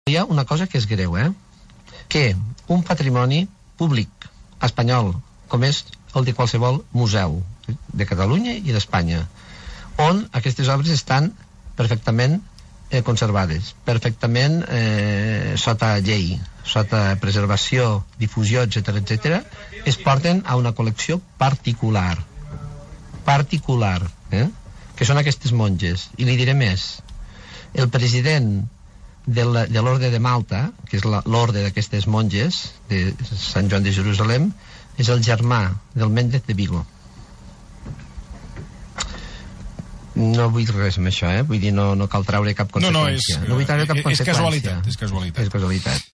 Hi ha una cosa que és greu, que un patrimoni públic espanyol, com és el de qualsevol museu de Catalunya i d'Espanya, on aquestes obres estan perfectament conservades, perfectament sota llei, sota preservació, difusió, etc., es porten a una col·lecció particular, que són aquestes monges. I li diré més, el president de l'Orde de Malta, que és l'orde d'aquestes monges de Sant Joan de Jerusalem, és el germà del Méndez de Vigo. No vull res amb això, vull dir, no cal treure cap conseqüència. No, és casualitat. És casualitat.